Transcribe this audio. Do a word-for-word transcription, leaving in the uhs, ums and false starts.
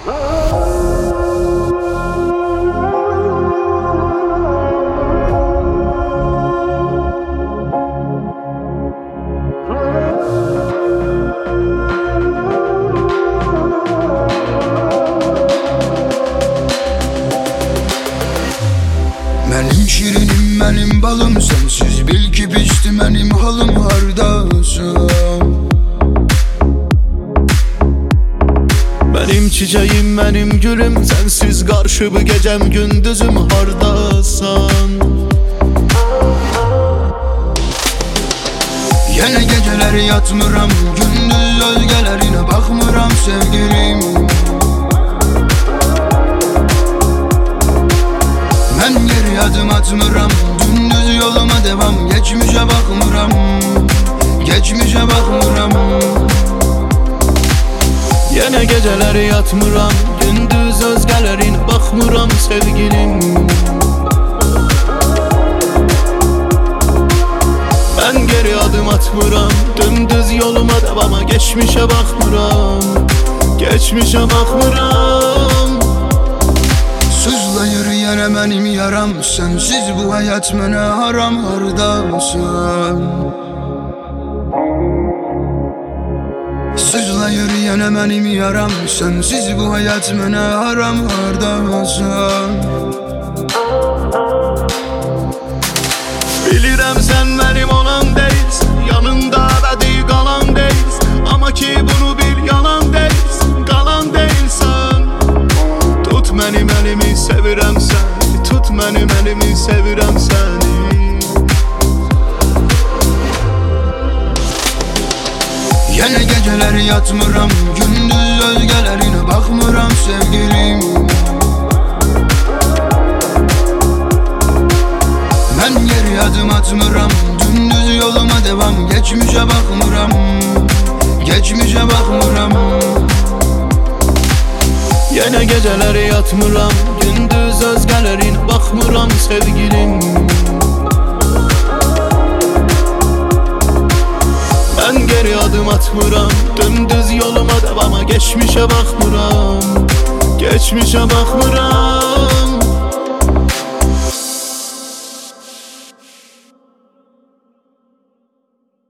Mənim şirinim, mənim balım, sensiz bil ki pişti mənim halım, hardasın? Benim çiçeğim, benim gülüm, sensiz karşı bu gecem gündüzüm, hardasan? Yine geceler yatmıram, gündüz özgelerine bakmıram sevgilim. Ben geri adım atmıram, gündüz yoluma devam, geçmişe bakmıram, geçmişe bakmıram. Yine geceler yatmıram, gündüz özgelerin bakmıram sevgilim. Ben geri adım atmıram, dümdüz yoluma devama, geçmişe bakmıram, geçmişe bakmıram. Sızla yürüyene benim yaram, sensiz bu hayat mene haram, hardasın? Sızla yürüyene benim yaram, sensiz bu hayat mene haram, hardasın? Bilirəm sen benim olan değilsin, yanında ebedi kalan değilsin. Ama ki bunu bil, yalan değilsin, kalan değilsen. Tut benim elimi, sevirəm seni, tut benim elimi, sevirəm seni. Yine geceler yatmıram, gündüz özgelerine bakmıram sevgilim. Ben geri adım atmıram, dümdüz yoluma devam, geçmişe bakmıram, geçmişe bakmıram. Yine geceler yatmıram, gündüz özgelerin bakmıram sevgilim. Ben geri adım atmıram, dümdüz yoluma devama, geçmişe bakmıram, geçmişe bakmıram.